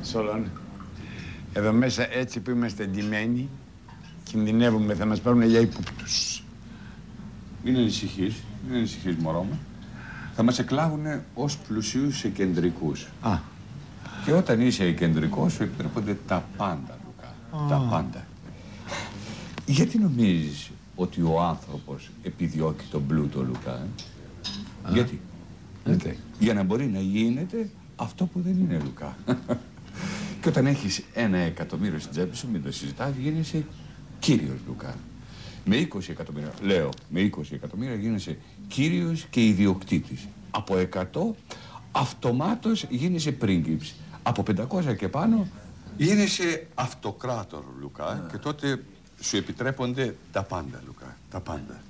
Σόλων, εδώ μέσα έτσι που είμαστε ντυμένοι, κινδυνεύουμε, θα μας πάρουν για υπόπτους. Μην ανησυχείς, μωρό μου. Θα μας εκλάβουν ως πλουσίους εκεντρικούς. Και όταν είσαι εκεντρικός σου επιτρέπονται τα πάντα, Λουκά. Τα πάντα. Γιατί νομίζεις ότι ο άνθρωπος επιδιώκει τον πλούτο, Λουκά? Γιατί? Για να μπορεί να γίνεται αυτό που δεν είναι, Λουκά. Και όταν έχεις 1 εκατομμύριο στην τσέπη σου, μην το συζητάς, γίνεσαι κύριος, Λουκά. Με 20 εκατομμύρια, λέω, με 20 εκατομμύρια γίνεσαι κύριος και ιδιοκτήτης. Από 100 αυτομάτως γίνεσαι πρίγκιπς. Από 500 και πάνω γίνεσαι αυτοκράτορ, Λουκά. Και τότε σου επιτρέπονται τα πάντα, Λουκά. Τα πάντα.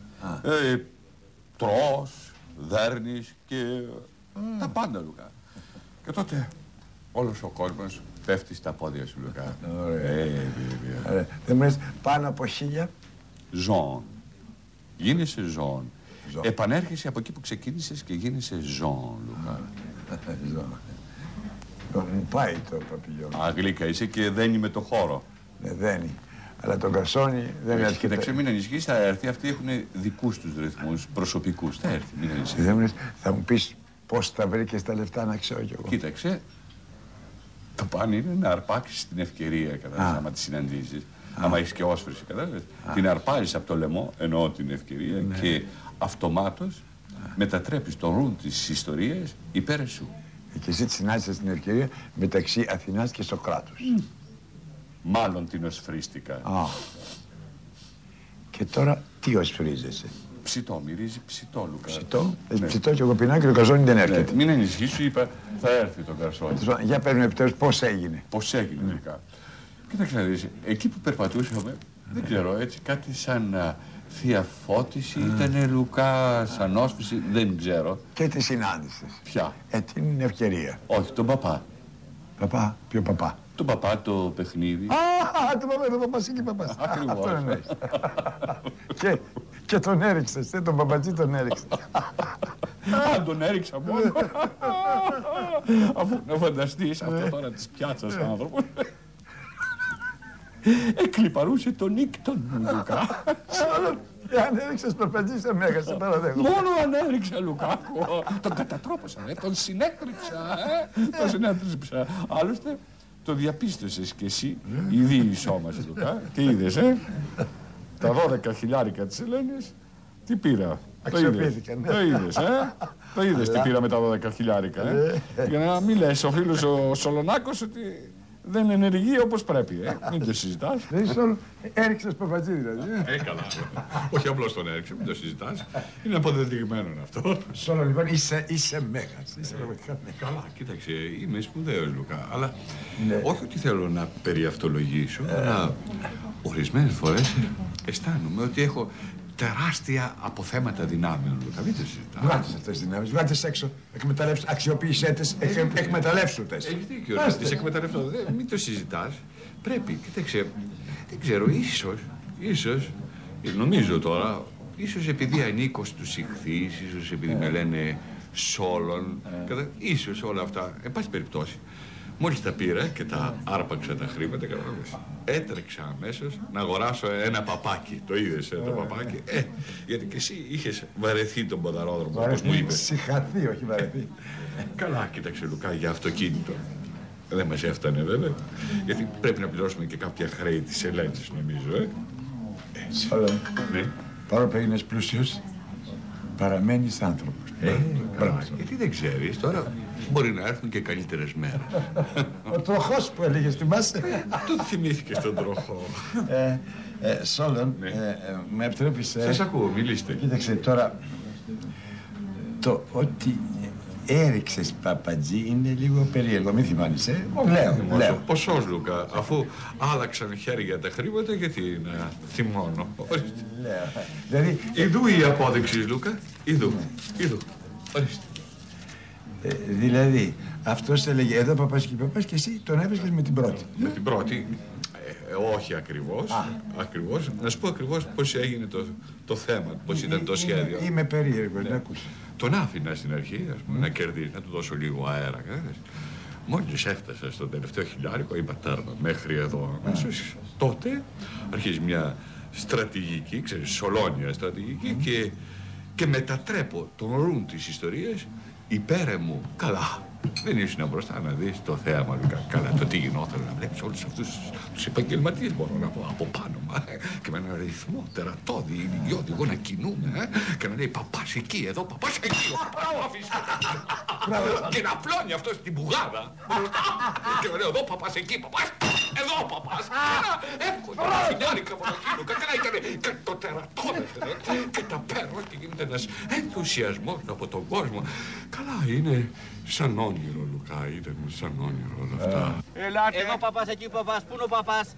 Τρως, δέρνεις και τα πάντα, Λουκά. Και τότε όλος ο κόσμος πέφτει στα πόδια σου, Λουκά. Ωραία. Δεν μου λες πάνω από 1000? Ζών. Γίνεσαι ζών. Επανέρχεσαι από εκεί που ξεκίνησες και γίνεσαι ζών, Λουκά. Μου πάει το παπηγιό. Αγγλίκα είσαι και δένει με το χώρο. Ναι, δένει. Αλλά τον Κασόνι δεν έρχεται. Κοίταξε, μην ανησυχείς, θα έρθει. Αυτοί έχουν δικούς τους ρυθμούς, προσωπικούς. Θα έρθει, μην ανησυχείς. Θα μου πεις πώς τα βρήκες τα λεφτά, να ξέρω κι εγώ. Κοίταξε, το πάνε είναι να αρπάξεις την ευκαιρία, κατάλαβες, άμα τη συναντήσεις. Άμα έχεις και όσφρηση, κατάλαβες. Την αρπάζεις από το λαιμό, εννοώ την ευκαιρία, και αυτομάτως μετατρέπεις τον ρούν της ιστορίας υπέρ σου. Και εσύ τη συνάντησες την ευκαιρία μεταξύ Αθηνάς και Σοκράτους. Μάλλον την οσφρίστηκα. Και τώρα τι οσφρίζεσαι? Ψητό, μυρίζει ψητό, Λουκά. Ψητό? Ψητό και εγώ πεινάω και το Κασόνι δεν έρχεται. Μην ανησυχείς, σου είπα, θα έρθει το Κασόνι. Για παίρνουμε επιτέλους πώς έγινε. Πώς έγινε τελικά. Κοίταξε να δεις, εκεί που περπατούσαμε, δεν ξέρω, έτσι κάτι σαν θεία φώτιση, ήτανε, Λουκά, σαν όσφρηση, δεν ξέρω. Και τι συνάντησες? Ποια? Την ευκαιρία. Όχι, τον παπά. Παπά? Ποιο παπά? Τον παπά, το παιχνίδι. Τον παπασίκι παπάς. Ακριβώς. Αυτό εννοείς. Και τον έριξες, τον παπατζή τον έριξες. Αν τον έριξα μόνο. Αφού να φανταστείς αυτό τώρα της πιάτσας άνθρωπος. Εκλιπαρούσε τον νύκτον μου, Λουκά. Αν έριξες παπατζή σε μέγα, σε παραδέχομαι. Μόνο αν έριξα, Λουκάκο. Τον κατατρόπωσα, τον συνέκρυψα, τον συνέκρυψα. Άλλωστε, το διαπίστωσες κι εσύ, η διεισό μας, Λουκά. Τι είδες, τα 12 χιλιάρικα της Ελένης, τι πήρα. Αξιοποιήθηκαν. Το είδες τι πήρα με τα 12 χιλιάρικα. Για να μην λες ο φίλος ο Σολονάκος ότι δεν ενεργεί όπως πρέπει. Μην το συζητάς. Έριξες παπατζή δηλαδή. Καλά. Όχι απλώς τον έριξε, μην το συζητάς. Είναι αποδεδειγμένο αυτό. Σόλο, λοιπόν, είσαι μέγας. Είσαι πραγματικά μέγας. Καλά, κοίταξε, είμαι σπουδαίος, Λουκά. Αλλά όχι ότι θέλω να περιαυτολογήσω, αλλά ορισμένες φορές αισθάνομαι ότι έχω τεράστια αποθέματα δυνάμεων, Λουκά. Μην το συζητάς. Βγάλτες αυτές τις δυνάμεις, βγάλτες έξω. Αξιοποίησέ τις, εκμεταλλεύσου τες. Έχεις δίκιο, τις εκμεταλλευτώ. Μην το συζητάς. Πρέπει, κοίταξε, δεν ξέρω, ίσως, νομίζω τώρα, ίσως επειδή ανήκω στους ηχθείς, ίσως επειδή με λένε Σόλων, ίσως όλα αυτά, εν πάση περιπτώσει. Μόλις τα πήρα και τα άρπαξα τα χρήματα, έτρεξα αμέσως να αγοράσω ένα παπάκι. Το είδες, το παπάκι. Γιατί και εσύ είχες βαρεθεί τον ποδαρόδρομο, όπως μου είπες. Συχαθεί, όχι βαρεθεί. Καλά, κοίταξε, Λουκά, για αυτοκίνητο. Δεν μας έφτανε, βέβαια. Γιατί πρέπει να πληρώσουμε και κάποια χρέη της Ελένης, νομίζω, Σόλο, Ναι. παρόλο που έγινες πλούσιος, παραμένεις άνθρωπος. Καλά, γιατί δεν ξέρεις, τώρα μπορεί να έρθουν και καλύτερες μέρες. Ο τροχός που έλεγες, θυμάσαι? Τον θυμήθηκες τον τροχό. Σόλον, με επιτρέπεις... Σας ακούω, μιλήστε. Κοίταξε τώρα, το ότι έριξες παπατζή είναι λίγο περίεργο, μην θυμάνεις, Λέω. Ποσός, Λουκά, αφού άλλαξαν χέρια τα χρήματα, γιατί να θυμώνω. Δηλαδή... Ιδού η απόδειξη, Λουκά, ιδού. Ορίστε. Δηλαδή, αυτός έλεγε εδώ παπάς και εσύ τον έβρισκες με την πρώτη. Με την πρώτη, όχι ακριβώς. Να σου πω ακριβώς πώς έγινε το θέμα, πώς ήταν το σχέδιο. Είμαι περίεργος, να ακούσω. Τον άφηνα στην αρχή, ας πούμε, να κερδίσει, να του δώσω λίγο αέρα. Μόλις έφτασα στο τελευταίο χιλιάρικο, είπα τέρμα μέχρι εδώ αμέσως. Τότε αρχίζει μια στρατηγική, ξέρεις, σολόνια στρατηγική και μετατρέπω τον ρουν της ιστορίας υπέρ μου. Καλά. Δεν ήσουν μπροστά να δεις το θέαμα, Λουκά. Καλά, το τι γινόταν, να βλέπεις όλους αυτούς τους επαγγελματίες, μπορώ να πω, από πάνω και με έναν ρυθμό τερατώδη, ηλικιώδη, εγώ να κινούμε και να λέει παπάς εκεί, εδώ, παπάς εκεί, και να πλώνει αυτό στην πουγάδα και να λέει εδώ παπάς εκεί, παπάς, εδώ παπάς. Εύκολα, χιλιάρικα μοναχίλουκα, καλά ήταν το τερατώδες και τα παίρνω και γίνεται ένας ενθουσιασμός από τον κόσμο. Καλά, είναι σαν όνειρο, Λουκά, ήταν σαν όνειρο όλα αυτά. Ελάτε. Εδώ παπάς, εκεί παπάς, πού είναι ο παπάς?